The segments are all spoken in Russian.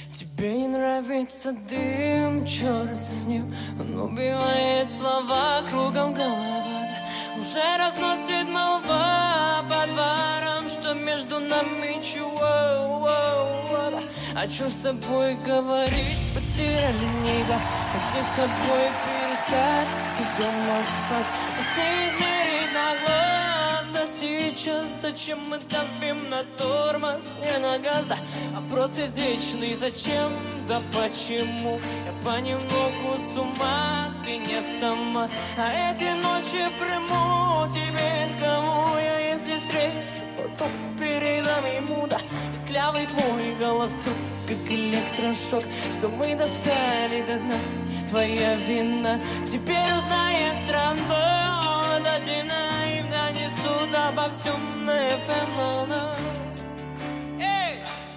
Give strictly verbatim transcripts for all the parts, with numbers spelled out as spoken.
Тебе не нравится дым, черт с ним. Он убивает слова, кругом голова. Уже разносит молва по дворам, что между нами чего. О чем с тобой говорить, потеряли нить. Где с собой перестать и дома спать. Если измерить на глаз, а сейчас зачем мы давим на тормоз, не на газ, да? Вопрос извечный, зачем, да почему? Я понемногу с ума, ты не сама. А эти ночи в Крыму, теперь кому я, если встречу, потом передам ему, да? Исклявый твой голосок, как электрошок, что мы достали до дна. Твоя вина теперь узнает страна, до темна им донесут обо всем на эф эм волна. Эй!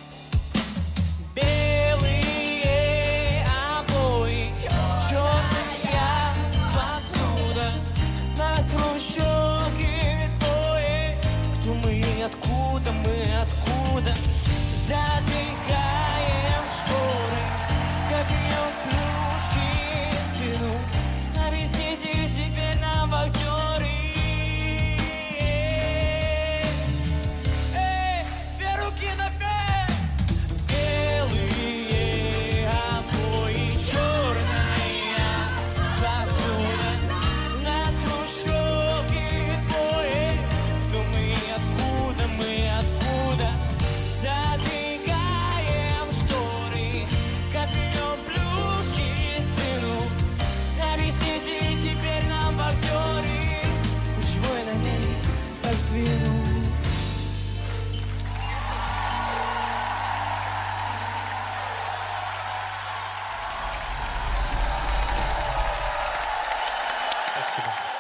Белые обои, черная посуда, на хрущевке двое. Кто мы, откуда мы, откуда? Задвигаем шторы, кофеем плюшки стыну. Объясните теперь нам, вахтеры. Эй, две руки наверх. Белые обои, черная посуда, нас хрущевки двое. Кто мы, откуда мы, откуда? Задвигаем шторы, кофеем плюшки стынут. Объясните теперь нам, вахтеры, почему я на ней так сдвинул. Спасибо.